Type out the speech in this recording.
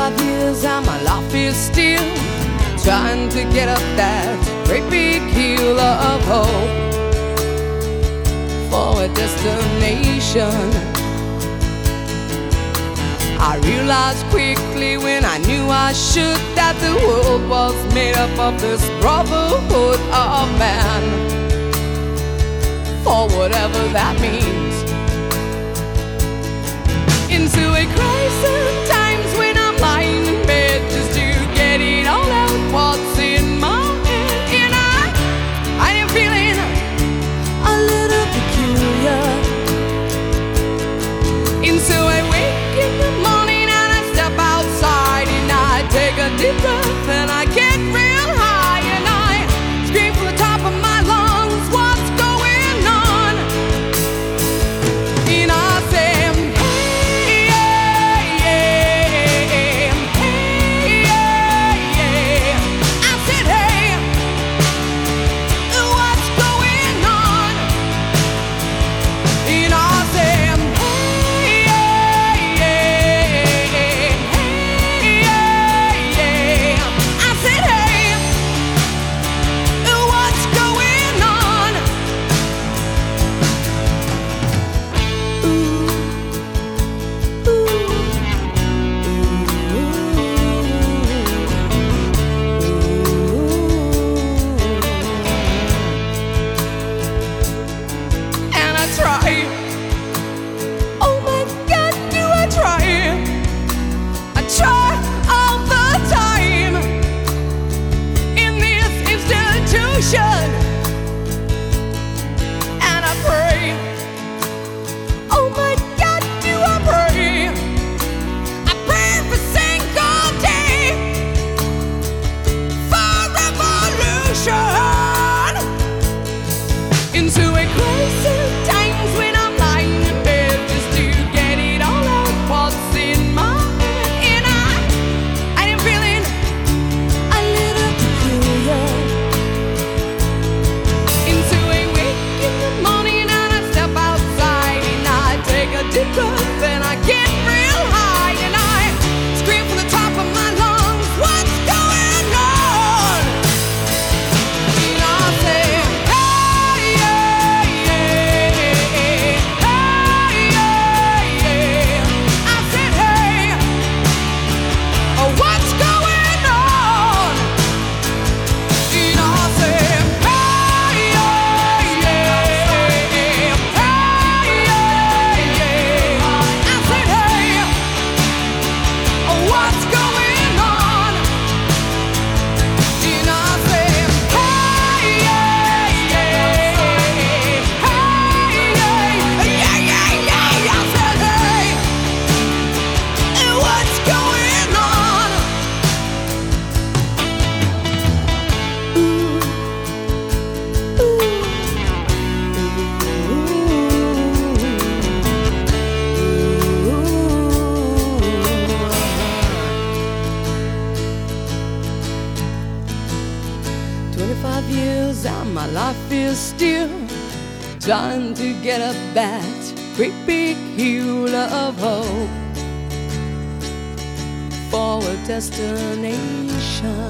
25 years and my life is still trying to get up that great big hill of hope for a destination. I realized quickly when I knew I should that the world was made up of this brotherhood of man, for whatever that means. Into a crisis, times when I'm lying in bed just to get it all out what's in my head. And I am feeling a little peculiar. And so I wake in the morning and I step outside and I take a deep breath and I get real high and I scream from the top of my lungs, what's going on? And I say, hey, yeah, yeah, hey, yeah, yeah. I said, hey, what's going on? And I say, and I pray, oh my God, do I pray? I pray every single day for revolution. Into a crisis, times when I'm lying in bed just to get it all out what's in my head. And I am feeling a little peculiar. Deep breath and I get real high and I scream from the top of my lungs, what's going on? And I say, hey, yeah, yeah, hey, yeah, yeah. I said, hey, what's going on? And I say, years and my life is still trying to get up that great big hill of hope for a destination.